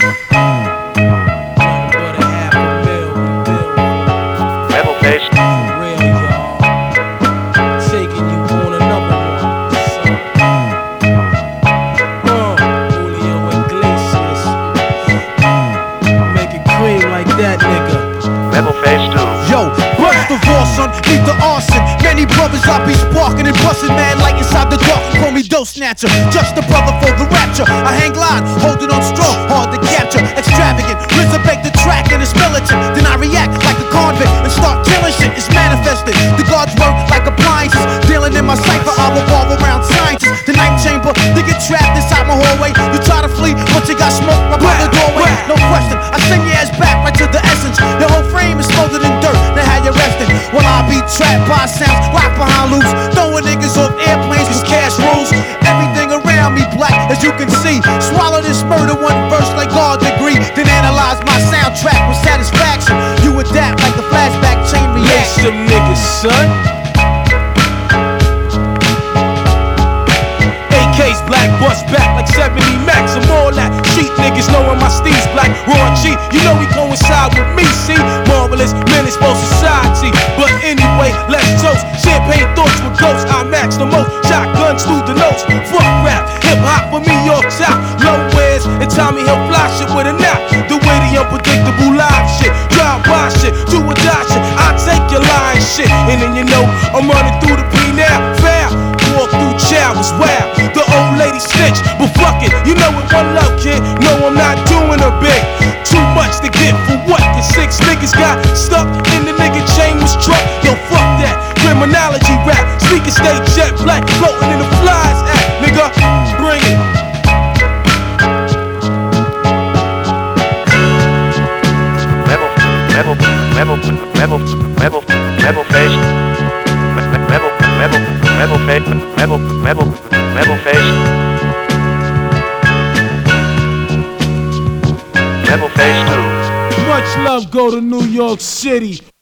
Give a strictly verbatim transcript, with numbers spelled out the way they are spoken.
Rebel face. Real, y'all. Taking you on another one. Uh, Julio Iglesias. Make it cream like that, nigga. Rebel face too. Yo, first of all, son, need the arson. Many brothers I be sparking and busting mad like inside the dark. Call me dough snatcher, just a brother for the rapture. I hang line, holding on strong, hard to capture. Extravagant, resurrect the track and it's militant. Then I react like a convict and start killing shit. It's manifested. The guards work like appliances. Dealing in my cipher, I revolve around scientists. The night chamber, they get trapped inside my hallway. You try to flee, but you got smoke right by the doorway. No question, I send your ass back right to the essence. Your whole frame is smothered in dirt. Now how you resting? Well, I be trapped by sounds, locked behind loops, throwing niggas off airplanes cause cash rules. Everything around me black, as you can see. Swallow this murder one verse like God degree. Then analyze my soundtrack with satisfaction. You adapt like the flashback chain Lace reaction. them niggas, son. A Ks black, bust back like seventy max. I'm all that. Street niggas knowing my steez black. Raw G, you know he coincide with me, see? Marvelous, menaceful society. But anyway, let's toast. Champagne thoughts with ghosts. I max the most. Shotguns through the notes. Fuck rap, hip hop for me, York South. Low wears and Tommy Hill fly shit with a nap. The way the unpredictable live shit. Drive by shit, do or die shit. I take your lying shit. And then you know, I'm running through the P now. Foul. Walk through chow was wild. The old lady snitch, but fuck it, you know it one love, kid. No, I'm not doing her big. Too much to get for what? The six niggas got stuck in the nigga chain was truck. Yo, fuck that. Criminology rap. Sneaker stay jet black, floating in the flies act. Nigga, bring it. Rebel, rebel, rebel, rebel, rebel, rebel face. Rebel, rebel, rebel face. Rebel, rebel, rebel face. Rebel face too. Much love go to New York City.